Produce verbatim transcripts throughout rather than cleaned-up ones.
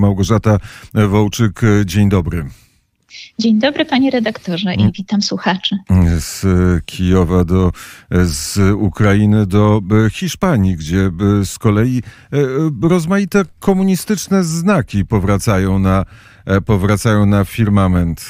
Małgorzata Wołczyk, dzień dobry. Dzień dobry, panie redaktorze, i witam słuchaczy. Z Kijowa do, z Ukrainy do Hiszpanii, gdzie z kolei rozmaite komunistyczne znaki powracają na, powracają na firmament.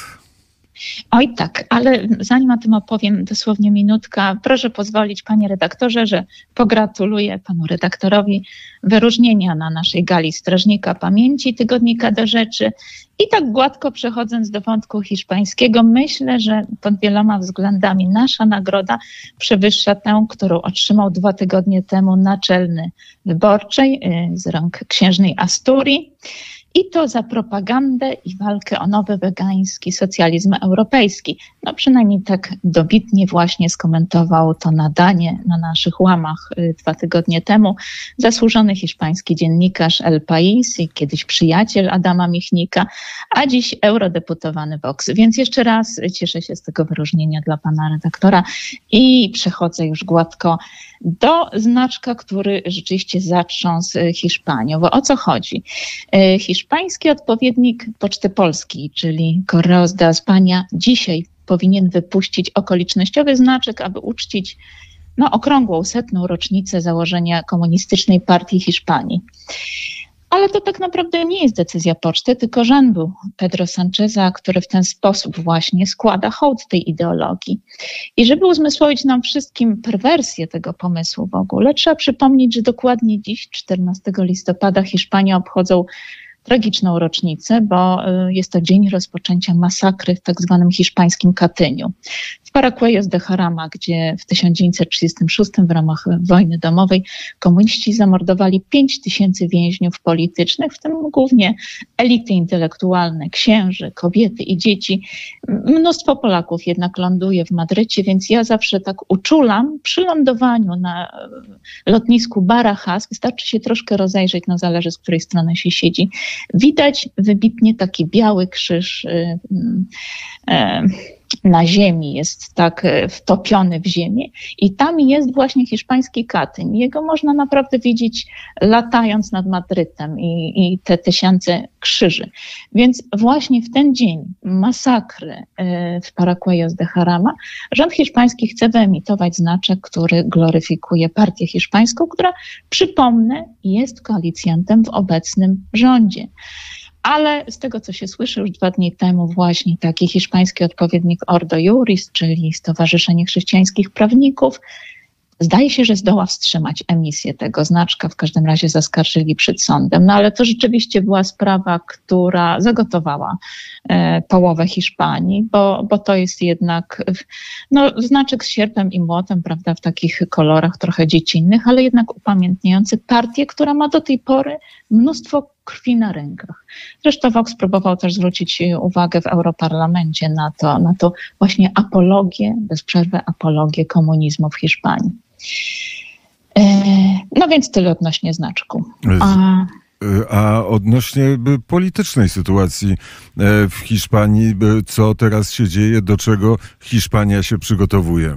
Oj tak, ale zanim o tym opowiem dosłownie minutka, proszę pozwolić, panie redaktorze, że pogratuluję panu redaktorowi wyróżnienia na naszej gali Strażnika Pamięci Tygodnika do Rzeczy. I tak gładko przechodząc do wątku hiszpańskiego, myślę, że pod wieloma względami nasza nagroda przewyższa tę, którą otrzymał dwa tygodnie temu naczelny wyborczej z rąk księżnej Asturii. I to za propagandę i walkę o nowy wegański socjalizm europejski. No przynajmniej tak dobitnie właśnie skomentował to nadanie na naszych łamach dwa tygodnie temu zasłużony hiszpański dziennikarz El País i kiedyś przyjaciel Adama Michnika, a dziś eurodeputowany Vox. Więc jeszcze raz cieszę się z tego wyróżnienia dla pana redaktora i przechodzę już gładko do znaczka, który rzeczywiście zatrząsł Hiszpanią. Bo o co chodzi? Hiszpański odpowiednik Poczty Polskiej, czyli Correos de España, dzisiaj powinien wypuścić okolicznościowy znaczek, aby uczcić no, okrągłą setną rocznicę założenia Komunistycznej Partii Hiszpanii. Ale to tak naprawdę nie jest decyzja poczty, tylko rządu Pedro Sáncheza, który w ten sposób właśnie składa hołd tej ideologii. I żeby uzmysłowić nam wszystkim perwersję tego pomysłu w ogóle, trzeba przypomnieć, że dokładnie dziś, czternastego listopada, Hiszpanie obchodzą tragiczną rocznicę, bo jest to dzień rozpoczęcia masakry w tak zwanym hiszpańskim Katyniu. W Paracuellos de Jarama, gdzie w tysiąc dziewięćset trzydziestym szóstym w ramach wojny domowej komuniści zamordowali pięć tysięcy więźniów politycznych, w tym głównie elity intelektualne, księży, kobiety i dzieci. Mnóstwo Polaków jednak ląduje w Madrycie, więc ja zawsze tak uczulam przy lądowaniu na lotnisku Barajas, wystarczy się troszkę rozejrzeć, no zależy z której strony się siedzi. Widać wybitnie taki biały krzyż na ziemi, jest tak wtopiony w ziemię i tam jest właśnie hiszpański Katyń. Jego można naprawdę widzieć latając nad Madrytem i, i te tysiące krzyży. Więc właśnie w ten dzień masakry w Paracuellos de Jarama rząd hiszpański chce wyemitować znaczek, który gloryfikuje partię hiszpańską, która, przypomnę, jest koalicjantem w obecnym rządzie. Ale z tego, co się słyszy już dwa dni temu, właśnie taki hiszpański odpowiednik Ordo Iuris, czyli Stowarzyszenie Chrześcijańskich Prawników, zdaje się, że zdoła wstrzymać emisję tego znaczka, w każdym razie zaskarżyli przed sądem. No ale to rzeczywiście była sprawa, która zagotowała e, połowę Hiszpanii, bo, bo to jest jednak no, znaczek z sierpem i młotem, prawda, w takich kolorach trochę dziecinnych, ale jednak upamiętniający partię, która ma do tej pory mnóstwo krwi na rękach. Zresztą Vox próbował też zwrócić uwagę w Europarlamencie na to, na to właśnie apologię, bez przerwy apologię komunizmu w Hiszpanii. No więc tyle odnośnie znaczku. A... A odnośnie politycznej sytuacji w Hiszpanii, co teraz się dzieje, do czego Hiszpania się przygotowuje?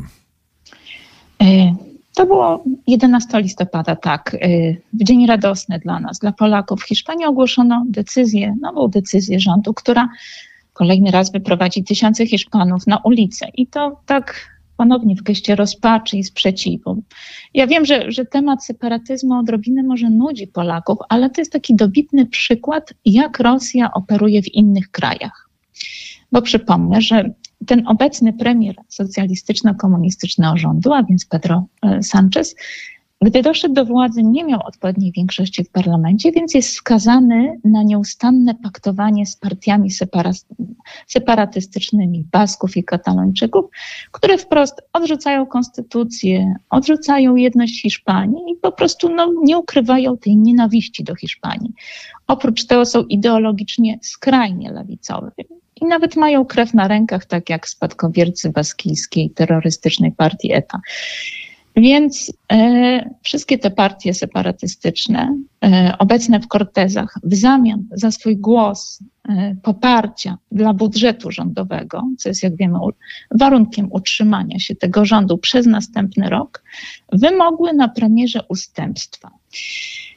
To było jedenastego listopada, tak, w dzień radosny dla nas, dla Polaków. W Hiszpanii ogłoszono decyzję, nową decyzję rządu, która kolejny raz wyprowadzi tysiące Hiszpanów na ulicę. I to tak ponownie w geście rozpaczy i sprzeciwu. Ja wiem, że, że temat separatyzmu odrobinę może nudzi Polaków, ale to jest taki dobitny przykład, jak Rosja operuje w innych krajach. Bo przypomnę, że ten obecny premier socjalistyczno-komunistycznego rządu, a więc Pedro Sánchez, gdy doszedł do władzy, nie miał odpowiedniej większości w parlamencie, więc jest skazany na nieustanne paktowanie z partiami separa- separatystycznymi Basków i Katalończyków, które wprost odrzucają konstytucję, odrzucają jedność Hiszpanii i po prostu no, nie ukrywają tej nienawiści do Hiszpanii. Oprócz tego są ideologicznie skrajnie lewicowe. I nawet mają krew na rękach, tak jak spadkobiercy baskijskiej terrorystycznej partii E T A. Więc e, wszystkie te partie separatystyczne, e, obecne w Cortezach, w zamian za swój głos e, poparcia dla budżetu rządowego, co jest, jak wiemy, u, warunkiem utrzymania się tego rządu przez następny rok, wymogły na premierze ustępstwa.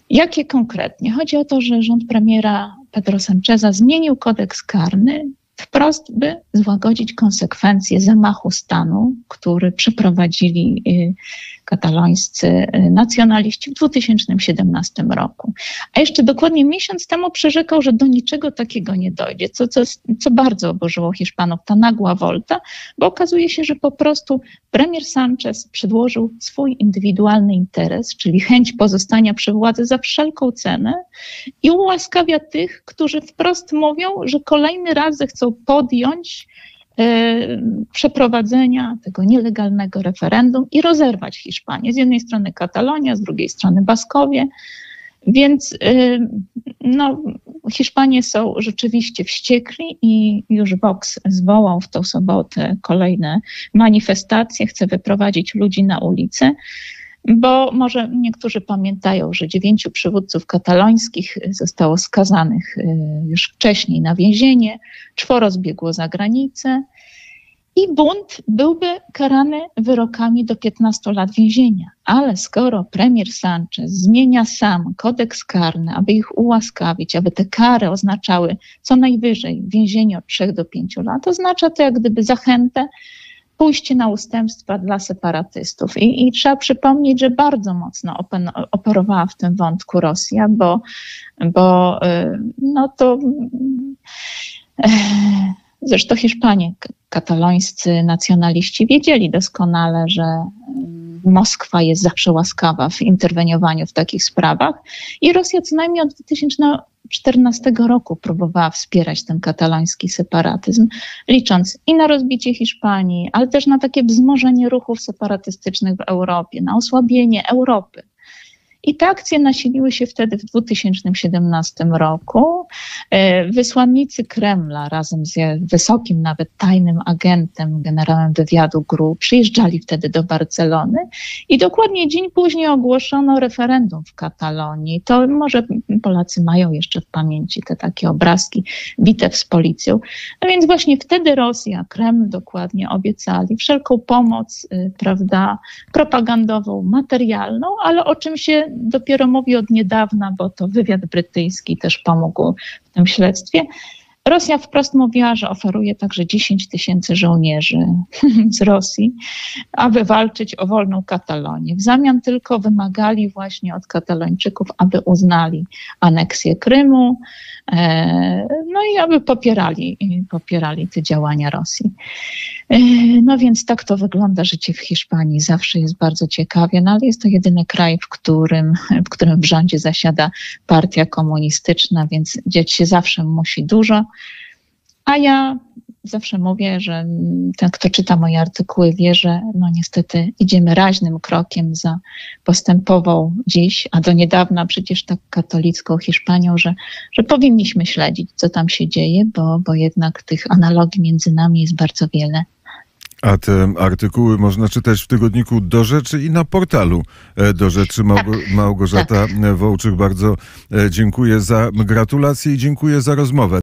Jakie konkretnie? Chodzi o to, że rząd premiera Pedro Sancheza zmienił kodeks karny wprost, by złagodzić konsekwencje zamachu stanu, który przeprowadzili katalońscy nacjonaliści w dwa tysiące siedemnastym roku. A jeszcze dokładnie miesiąc temu przyrzekał, że do niczego takiego nie dojdzie, co, co, co bardzo oburzyło Hiszpanów, ta nagła wolta, bo okazuje się, że po prostu premier Sanchez przedłożył swój indywidualny interes, czyli chęć pozostania przy władzy za wszelką cenę i ułaskawia tych, którzy wprost mówią, że kolejny raz zechcą podjąć przeprowadzenia tego nielegalnego referendum i rozerwać Hiszpanię. Z jednej strony Katalonia, z drugiej strony Baskowie. Więc no, Hiszpanie są rzeczywiście wściekli i już Vox zwołał w tą sobotę kolejne manifestacje, chce wyprowadzić ludzi na ulicę. Bo może niektórzy pamiętają, że dziewięciu przywódców katalońskich zostało skazanych już wcześniej na więzienie, czworo zbiegło za granicę i bunt byłby karany wyrokami do piętnastu lat więzienia. Ale skoro premier Sanchez zmienia sam kodeks karny, aby ich ułaskawić, aby te kary oznaczały co najwyżej więzienie od trzech do pięciu lat, oznacza to jak gdyby zachętę, pójście na ustępstwa dla separatystów. I, I trzeba przypomnieć, że bardzo mocno open, operowała w tym wątku Rosja, bo, bo no to zresztą Hiszpanie, katalońscy nacjonaliści wiedzieli doskonale, że Moskwa jest zawsze łaskawa w interweniowaniu w takich sprawach i Rosja co najmniej od dwa tysiące czternastego roku próbowała wspierać ten kataloński separatyzm, licząc i na rozbicie Hiszpanii, ale też na takie wzmożenie ruchów separatystycznych w Europie, na osłabienie Europy. I te akcje nasiliły się wtedy w dwa tysiące siedemnastym roku. Wysłannicy Kremla razem z wysokim, nawet tajnym agentem, generałem wywiadu G R U, przyjeżdżali wtedy do Barcelony i dokładnie dzień później ogłoszono referendum w Katalonii. To może Polacy mają jeszcze w pamięci te takie obrazki, bitew z policją. No więc właśnie wtedy Rosja, Kreml dokładnie obiecali wszelką pomoc, prawda, propagandową, materialną, ale o czym się dopiero mówi od niedawna, bo to wywiad brytyjski też pomógł w tym śledztwie. Rosja wprost mówiła, że oferuje także dziesięć tysięcy żołnierzy z Rosji, aby walczyć o wolną Katalonię. W zamian tylko wymagali właśnie od Katalończyków, aby uznali aneksję Krymu, no i aby popierali, popierali te działania Rosji. No więc tak to wygląda życie w Hiszpanii. Zawsze jest bardzo ciekawie, no ale jest to jedyny kraj, w którym, w którym w rządzie zasiada partia komunistyczna, więc dziać się zawsze musi dużo. A ja zawsze mówię, że ten, kto czyta moje artykuły, wie, że no niestety idziemy raźnym krokiem za postępową dziś, a do niedawna przecież tak katolicką Hiszpanią, że, że powinniśmy śledzić, co tam się dzieje, bo, bo jednak tych analogii między nami jest bardzo wiele. A te artykuły można czytać w tygodniku Do Rzeczy i na portalu Do Rzeczy. Małgo- tak, Małgorzata tak. Wołczyk, bardzo dziękuję za gratulacje i dziękuję za rozmowę.